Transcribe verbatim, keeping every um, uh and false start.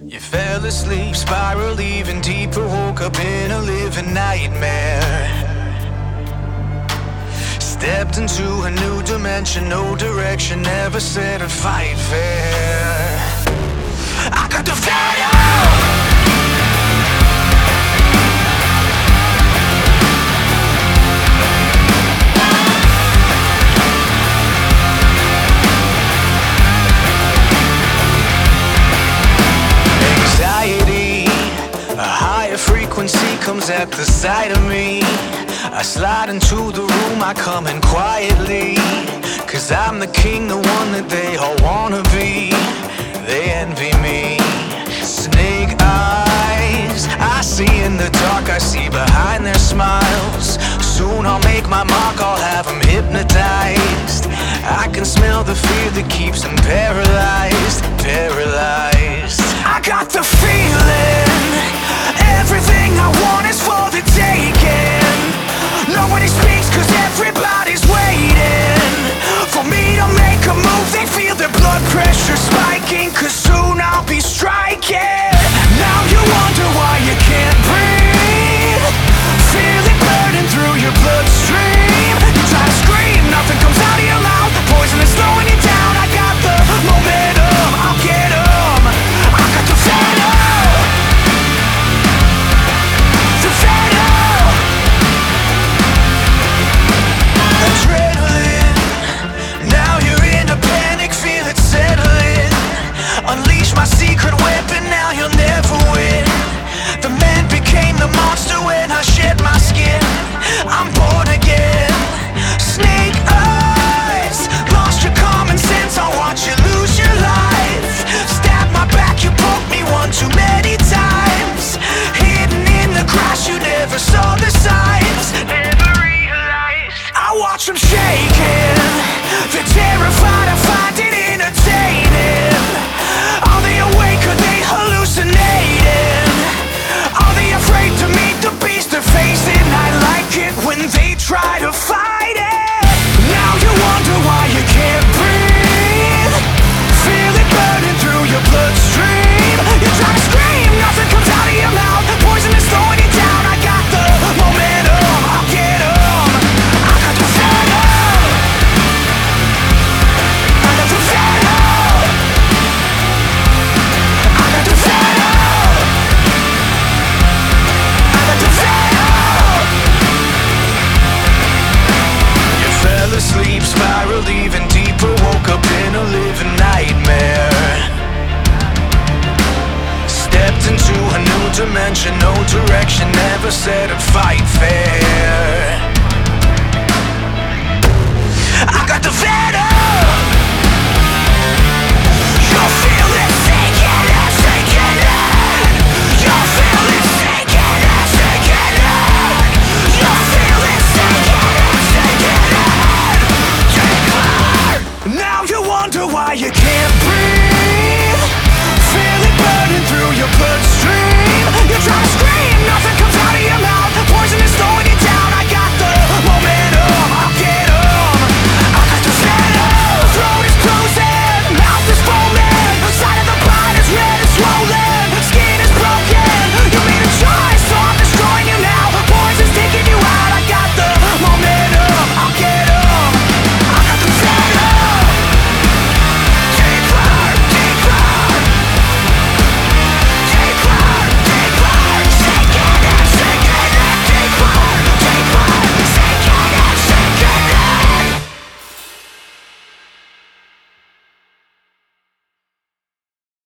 You fell asleep, spiraled even deeper, woke up in a living nightmare. Stepped into a new dimension, no direction, never said I'd fight fair. I got the venom. A higher frequency comes at the sight of me. I slide into the room, I come in quietly, 'cause I'm the king, the one that they all wanna be. They envy me. Snake eyes, I see in the dark, I see behind their smiles. Soon I'll make my mark, I'll have them hypnotized. I can smell the fear that keeps them paralyzed, paralyzed. I got the feeling, everything I want is for the taking. Nobody speaks 'cause everybody's waiting for me to make a move. They feel their blood pressure spiking, 'cause soon I'll be striking. Now you wonder why you can't breathe. Feel it burning through your bloodstream. You try to scream, nothing comes out of your mouth. Poison is slowing you down. I got the momentum, I'll get 'em. I got the venom. The venom. Adrenaline. Now you're in a panic, feel it settling. Unleash my secret weapon, now you'll never win. The man became the monster when I shed my skin. I'm born again. Snake eyes, lost your common sense, I'll watch you lose your life. Stab my back, you poked me one too many times. Hidden in the grass, you never saw the signs. Never realized. I watch them shaking. They're terrified, I find it entertaining. Are they awake, are they hallucinating? Are they afraid to meet the beast they're facing? I like it when they try to fight it. Now you wonder why you can't breathe. Feel it burning through your bloodstream. You try to scream, nothing comes out of your mouth. Poison is slowing you down. I got the momentum, I'll get 'em. I got the venom. I got the venom. I got the venom. I got the venom. You fell asleep, spiraled even deeper, woke up in a living nightmare. Stepped into a new dimension, no direction, never said I'd fight fair. I got the venom.